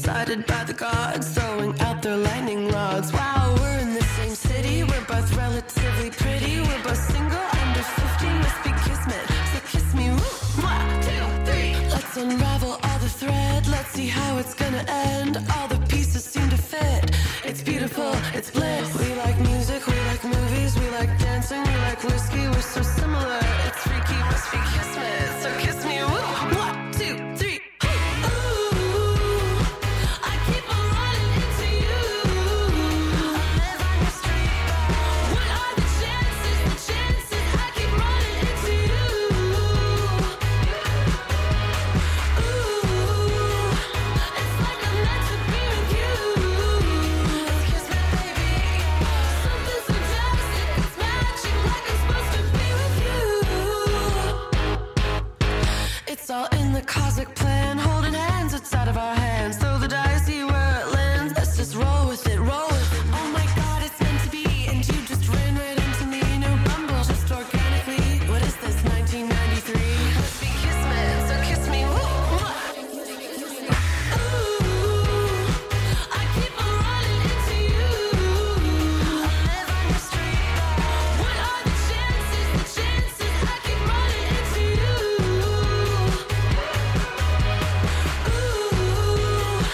decided by the gods, throwing out their lightning rods. Wow, we're in the same city, we're both relatively pretty, we're both single, under 50, must be kismet. So kiss me, woo, mwah, 2, 3. Let's unravel all the thread, let's see how it's gonna end. All the pieces seem to fit. It's beautiful, it's bliss. We like music, we like movies, we like dancing, we like whiskey. We're so similar, it's freaky, must be kismet. So kiss me, woo, 1, 2, 3. Ooh, I keep on running into you. I live on your street. What are the chances? The chances I keep running into you. Ooh, it's like I'm meant to be with you. It's kismet, baby. Something so drastic, it's magic, like I'm supposed to be with you. It's all in the cosmic plan, holding hands outside of our hands. Throw the dice, see where it lands. Let's just roll with it, roll with it. Oh my God, it's meant to be, and you just ran right into me. No bumble, just organically. What is this, 1993? Must be kismet, so kiss me, woo, mwah. Ooh, I keep on running into you. I live on your street. What are the chances? The chances I keep running into you. Ooh,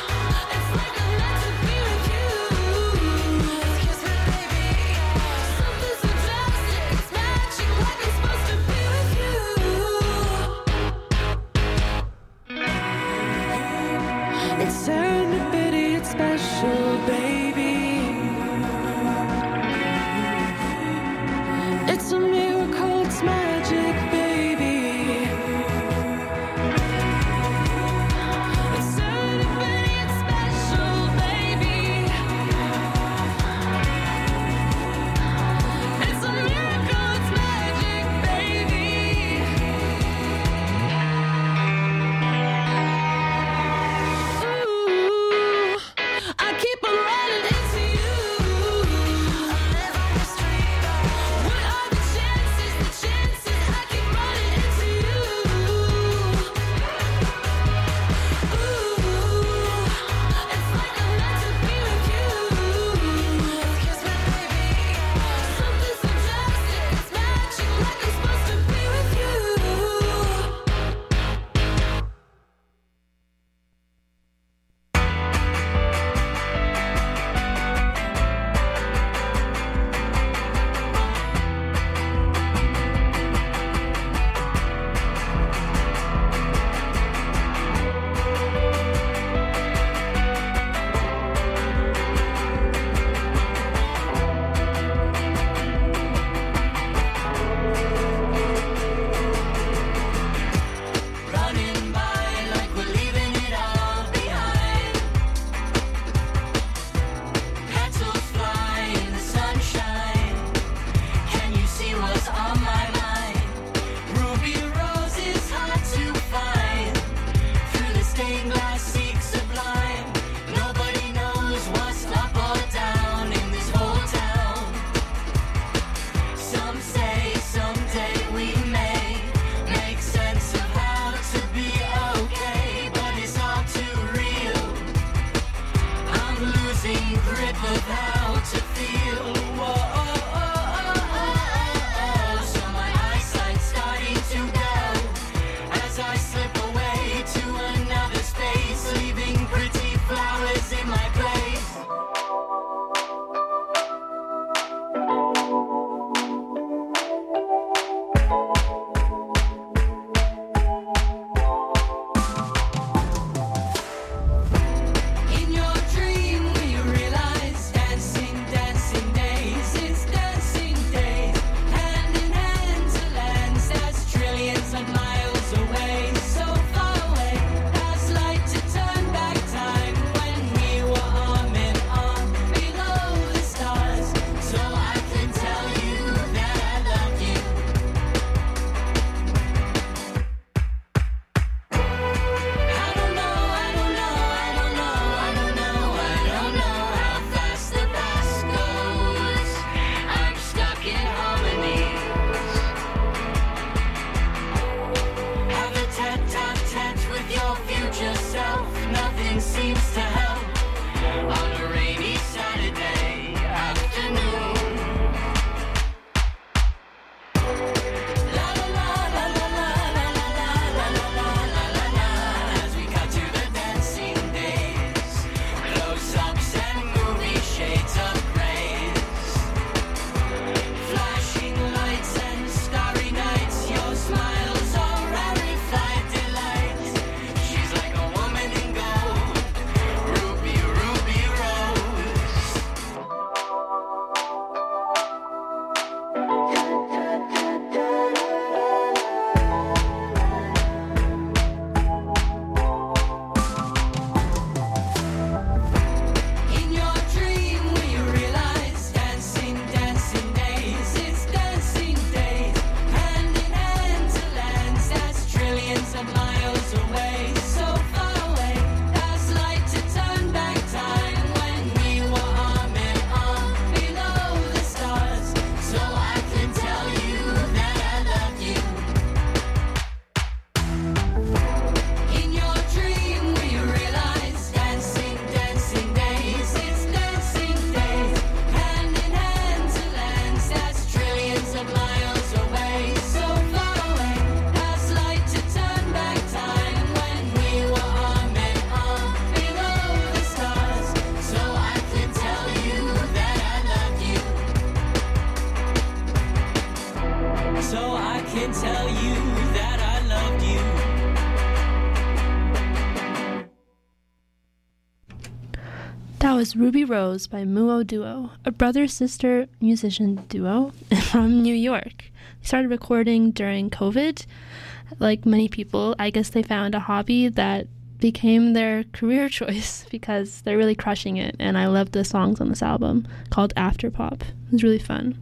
That was Ruby Rose by Muo Duo, a brother-sister musician duo from New York. They started recording during COVID. Like many people, I guess they found a hobby that became their career choice because they're really crushing it, and I love the songs on this album called Afterpop. It was really fun.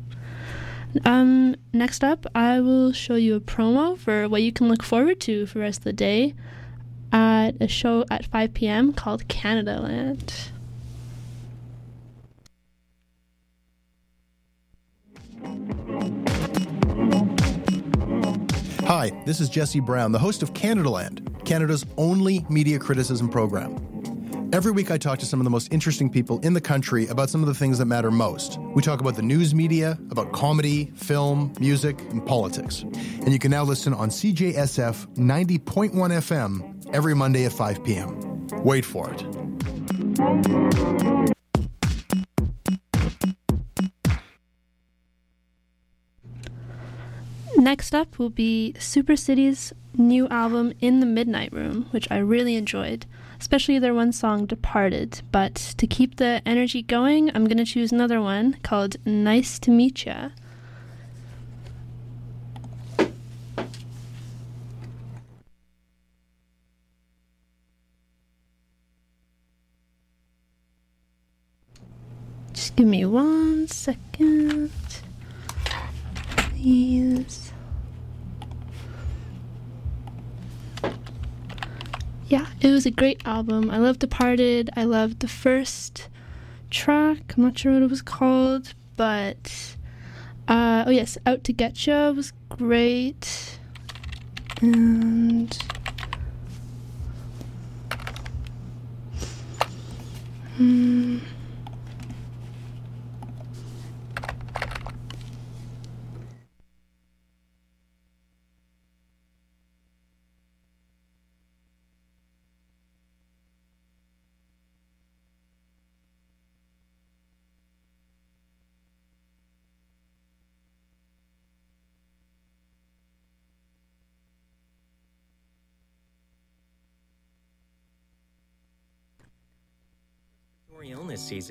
Next up, I will show you a promo for what you can look forward to for the rest of the day at a show at 5 p.m. called Canada Land. Hi, this is Jesse Brown, the host of Canadaland, Canada's only media criticism program. Every week I talk to some of the most interesting people in the country about some of the things that matter most. We talk about the news media, about comedy, film, music, and politics. And you can now listen on CJSF 90.1 FM every Monday at 5 p.m. Wait for it. Next up will be Super City's new album In the Midnight Room, which I really enjoyed, especially their one song Departed. But to keep the energy going, I'm going to choose another one called Nice to Meet Ya. Just give me 1 second, please. Yeah, it was a great album. I loved Departed. I loved the first track. I'm not sure what it was called, but oh yes, Out to Getcha was great. And illness season.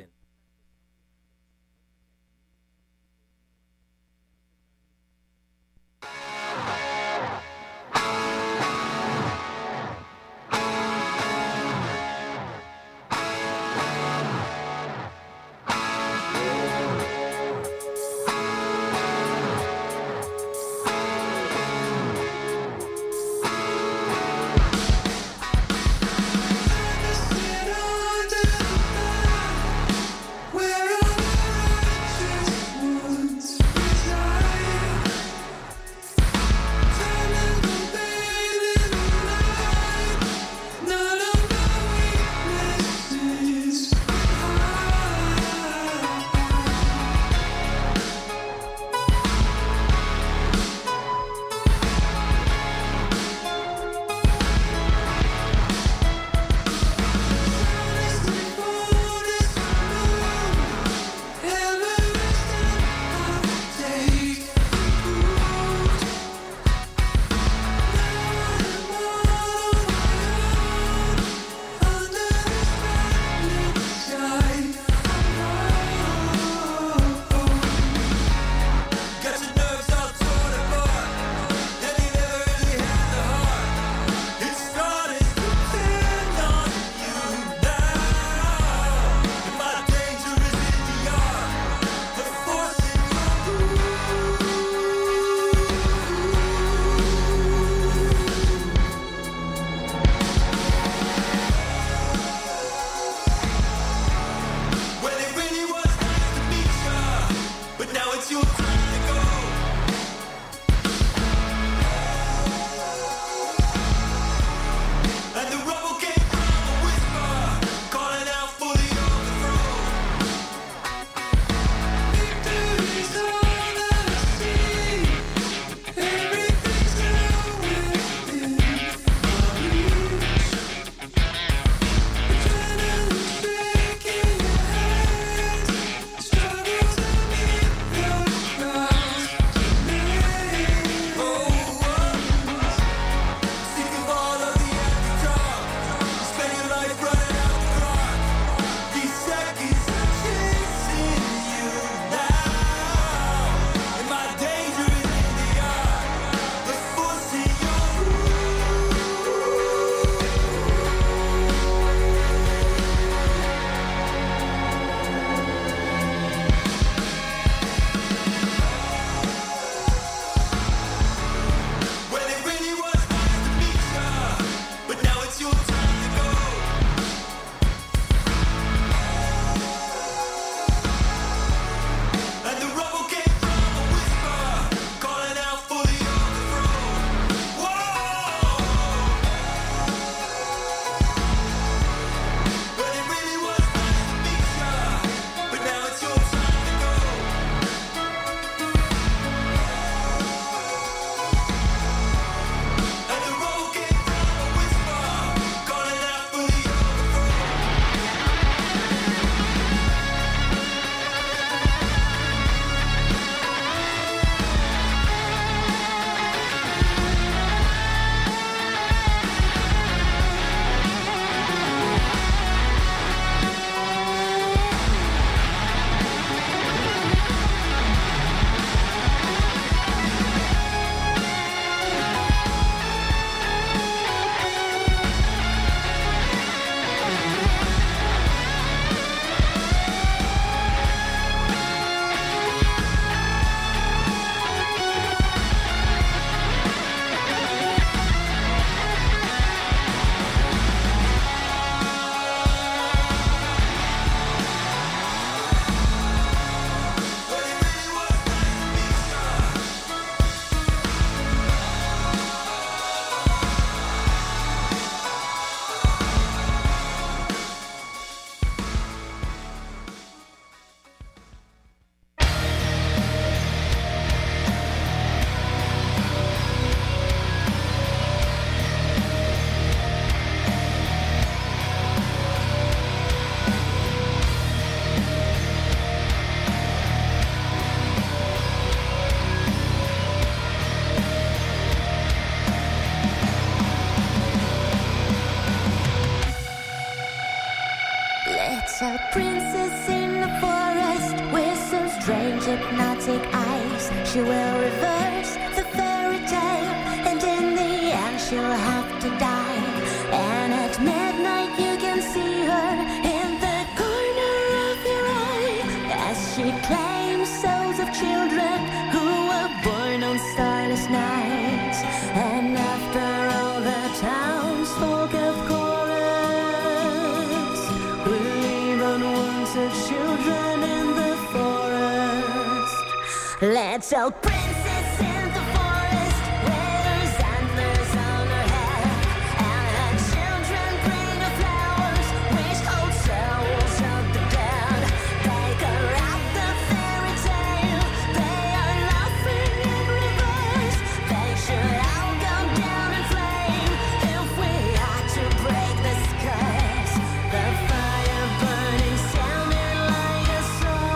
Little princess in the forest with some strange hypnotic eyes. She will reverse the fairy tale, and in the end she'll have to die. And at midnight you can see her in the corner of your eye, as she claims souls of children who were born on starless nights. And after all the townsfolk have chorus, will leave unwanted children in the forest. Little princess in the forest wears antlers on her head, and her children bring her flowers which hold souls of the dead. They corrupt the fairy tale, they are laughing in reverse. They should all go down in flame if we are to break this curse. The fire burning sounded like a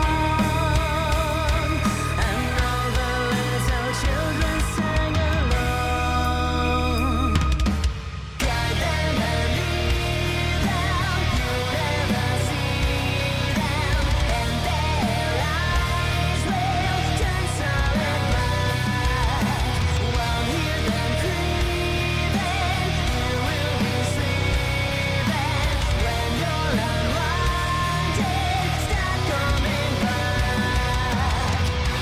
song, and all the little children sang along. Guide them and lead them, you'll never see them, and their eyes will turn solid black. While hear them grieving, you will be sleeping. When you're unwanted, start coming back.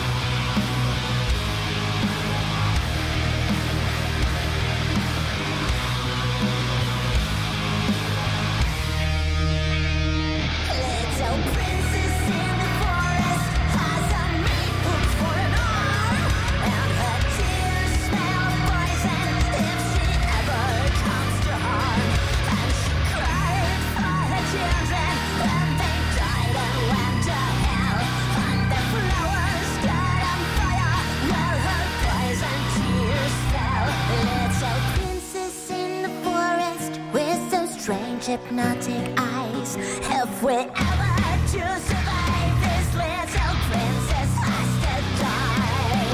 Little princess in the forest has a maple for an arm, and her tears smell poison if she ever comes to harm. And she cried for her children when they died and went to hell, and the flowers got on fire where her poison tears fell. Little princess in the forest with those strange hypnotic eyes. If we ever to survive, this little princess has to die.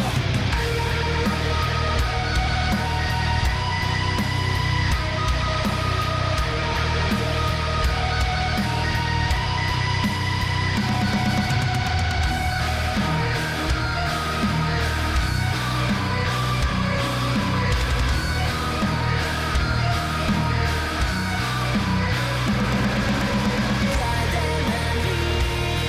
Guide them and lead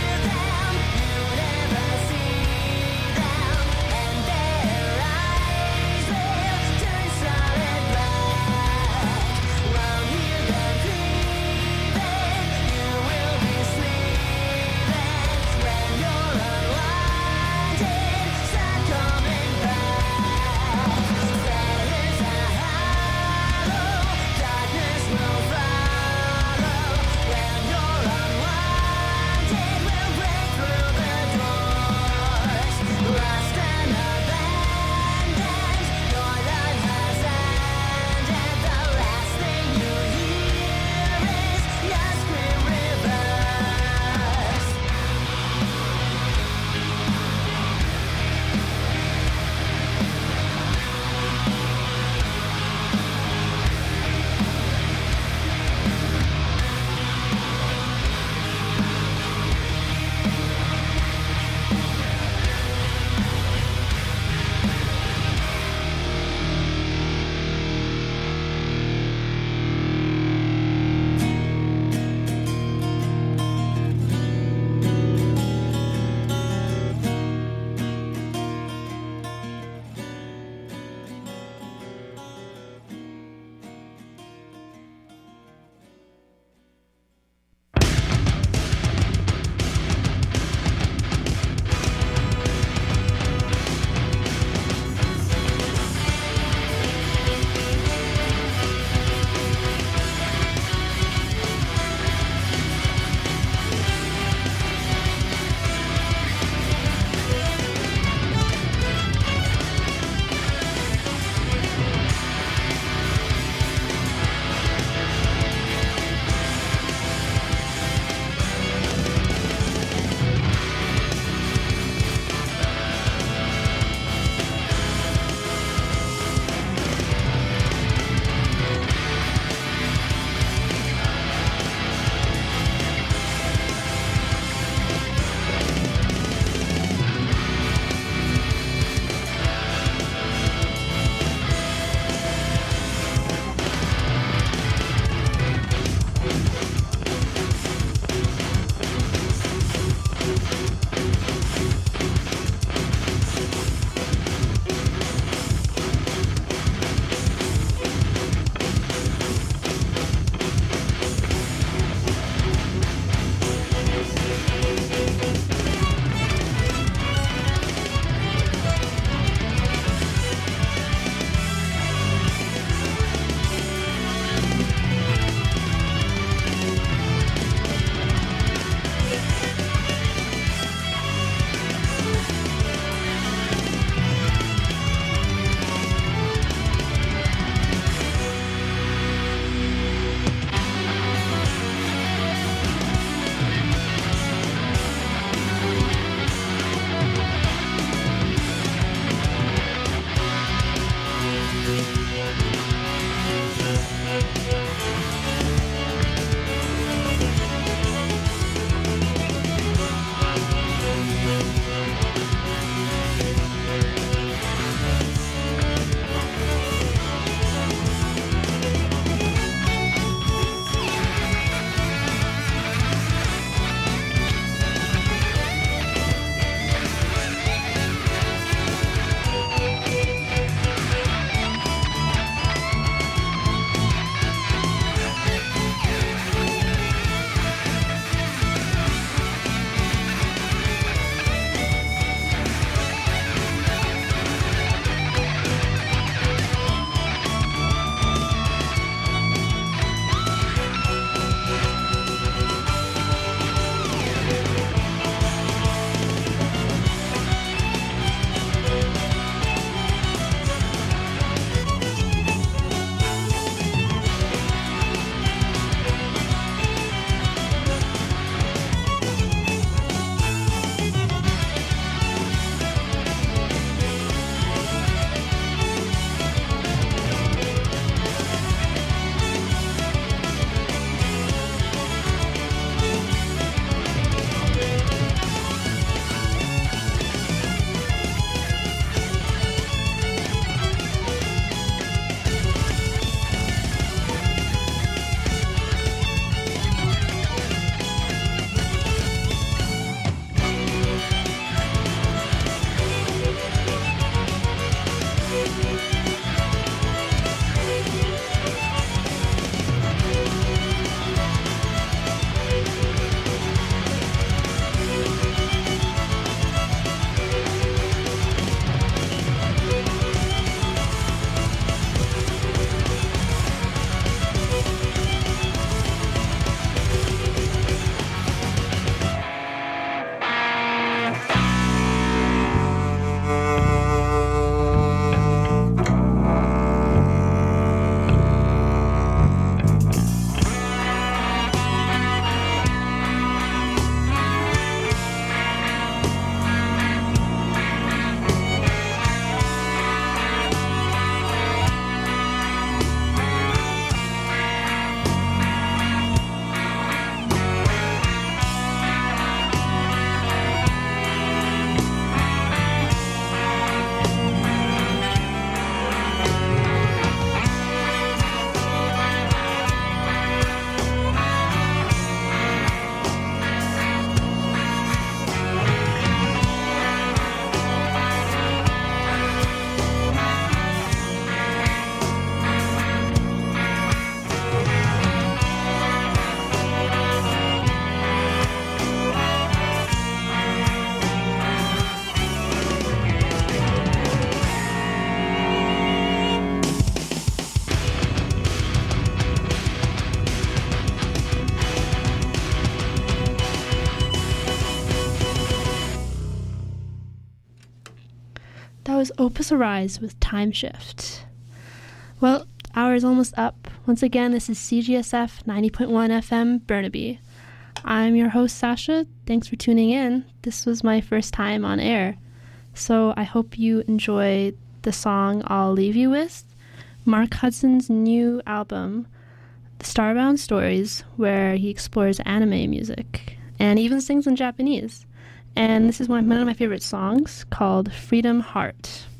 was Opus Arise with Time Shift. Well, hour is almost up. Once again, this is CGSF 90.1 FM, Burnaby. I'm your host, Sasha. Thanks for tuning in. This was my first time on air. So I hope you enjoy the song I'll leave you with, Mark Hudson's new album, The Starbound Stories, where he explores anime music and even sings in Japanese. And this is one of my favorite songs called Freedom Heart.